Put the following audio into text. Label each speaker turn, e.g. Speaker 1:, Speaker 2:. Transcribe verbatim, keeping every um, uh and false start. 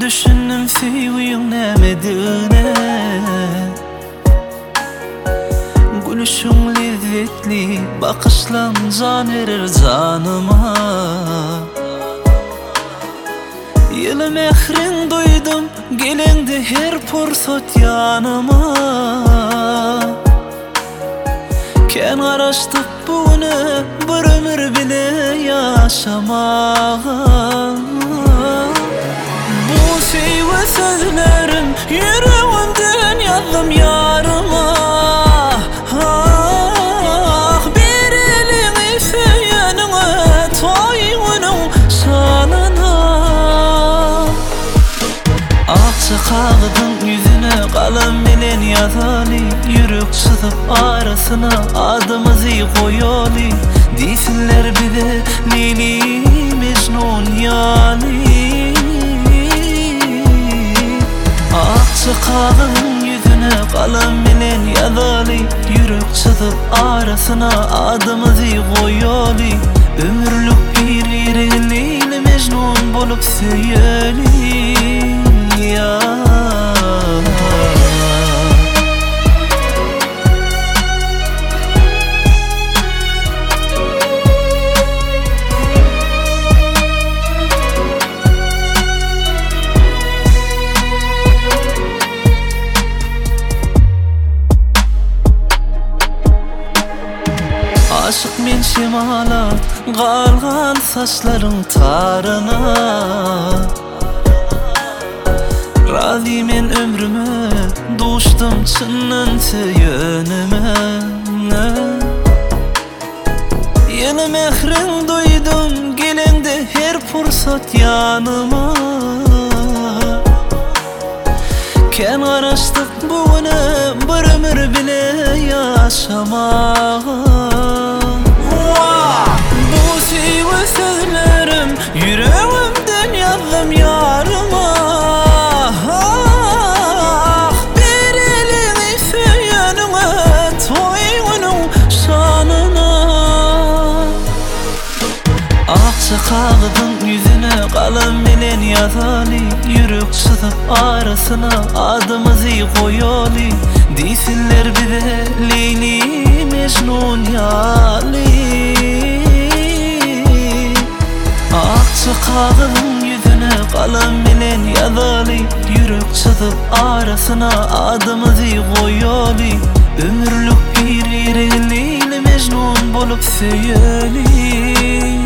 Speaker 1: düşündüm süýüň nämedine. Gülüşüň lezzetli, bakışlan can erer janyma. Ýyly mehriň duydum, geleňdi her pursat ýanyma. Ken garaşdyk buny bir ömür bile ýaşamaga. Bu süýwe sözlerim ýüregimden ýazdym ýaryma. Ah, bir eliňi süýeniňe toýgynyň şanyna. Akça kağıdın yüzüne kalem bilen ýazaly, yürek çyzyp arasyna adymyzy goýaly. Diýsinler bize Leyli Mecnun ýaly. Akça kağıdın yüzüne kalem bilen ýazaly, yürek çyzyp arasyna adymyzy goýaly. Ömürlük bir ýere Leyli Mecnun bolup süýeli. Ya aşık men şemala galgan saçlaryň taryna. Razi men ömrüme duşdum çyndan süýenime. Ýyly mehriň duydum, geleňdi her pursat ýanyma. Ken garaşdyk buny bir ömür bile ýaşamaga. Bu süýwe sözlerim ýüregimden ýazdym ýaryma. Akça kağıdın yüzüne kalem bilen ýazaly, yürek çyzyp arasyna adymyzy goýaly. Diýsinler bize Leyli Mecnun ýaly. Akça kağıdın yüzüne kalem bilen ýazaly, yürek çyzyp arasyna adymyzy goýaly. Ömürlük bir ýere Leyli Mecnun bolup süýeli.